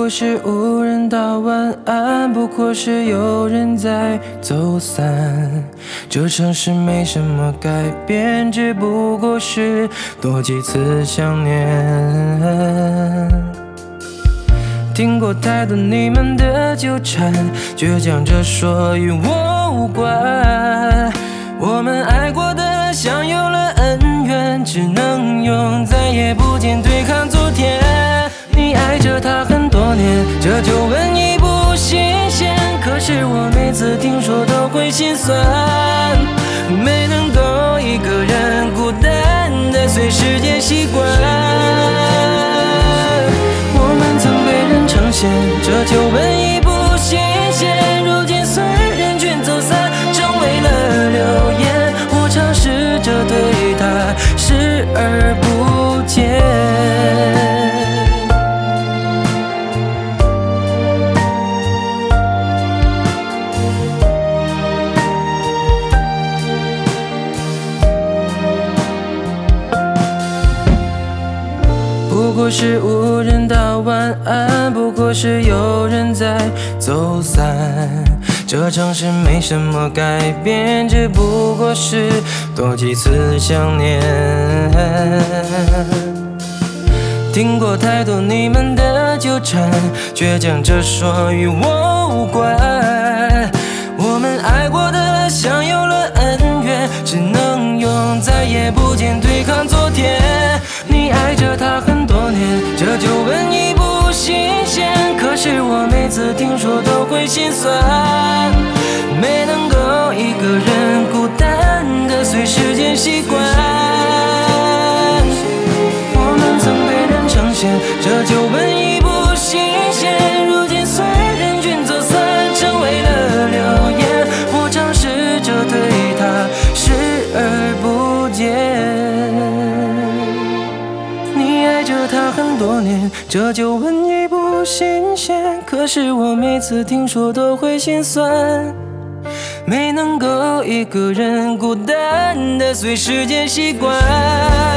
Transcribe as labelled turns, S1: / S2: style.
S1: 是无人道晚安，不过是有人在走散。这城市没什么改变，只不过是多几次想念。听过太多你们的纠缠，倔强着说与我无关。我们爱过的像有了恩怨，只能用再也不见对抗昨天。你爱着他很多年，这旧闻已不新鲜，可是我每次听说都会心酸。没能够一个人孤单的随时间习惯。我们曾被人称羡，这旧闻已不新鲜，如今随人群走散，成为了流言。我尝试着对他视而不见。不过是无人道晚安，不过是有人在走散。这城市没什么改变，只不过是多几次想念。听过太多你们的纠缠，倔强着说与我无关。我们爱过的像有了恩怨，只能用再也不见对抗昨天。你爱着他很多年，这旧闻已不新鲜，可是我每次听说都会心酸。没能够一个人孤单的随时间习惯。我们曾被人称羡，这旧闻已不新鲜，如今随人群走散，成为了流言。我尝试着对他视而不见。你爱着他很多年，这旧闻已不新鲜，可是我每次听说都会心酸。没能够一个人孤单的随时间习惯。